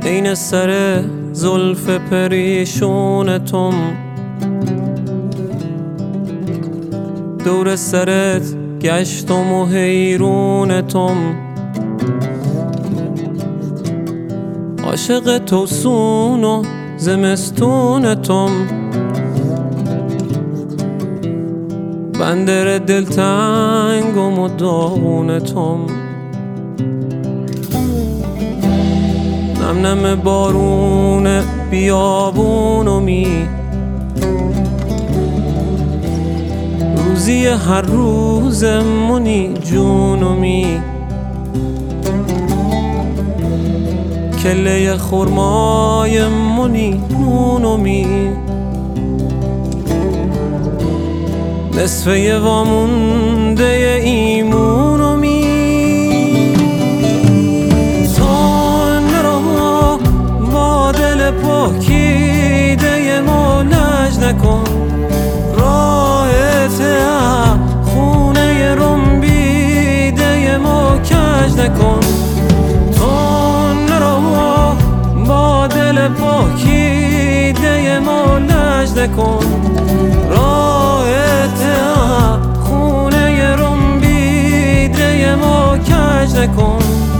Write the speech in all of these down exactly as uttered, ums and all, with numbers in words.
عین سر زلف پریشونتم، دور سرت گشتم و حیرونتم. عاشق توسون و زمستونتم، بندر دلتنگم و داغونتم. نم نم بارون بیابونمی، روزی هر روزمونی جونمی. کله خرمای منی نونمی، نصفه وامونده ایمونمی. تا نرو با دل پاکیده ما لج نکن، راحت خونه رنبیده ما کج نکن. تا نرو با دل پاکیده ما لج نکن، راحت خونه رنبیده ما کج نکن.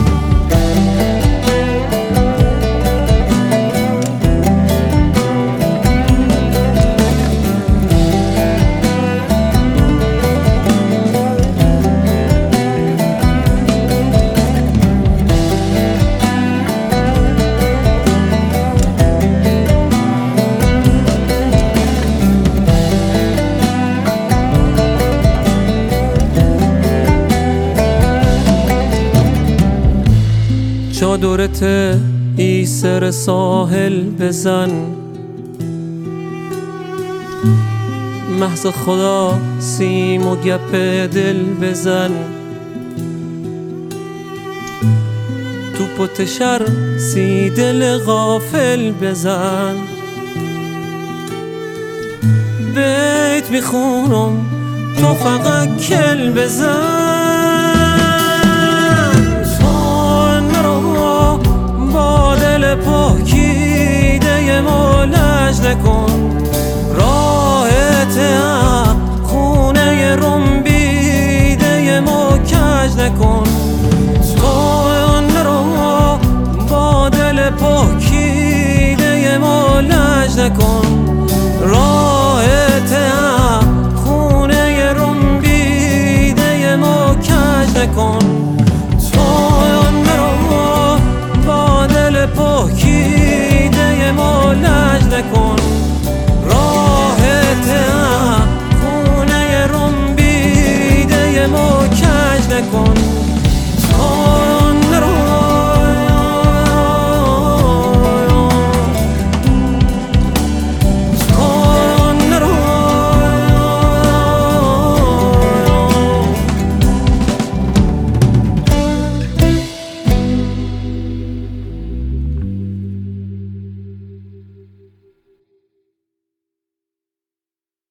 چادرت ای سر ساحل بزن، محض خدا سیم و گپ دل بزن. تو پتشر سی دل غافل بزن. بیت میخونم تو فقط کل بزن. پاکیده ما لج نکن، راحت خونه رنبیده ما کج نکن.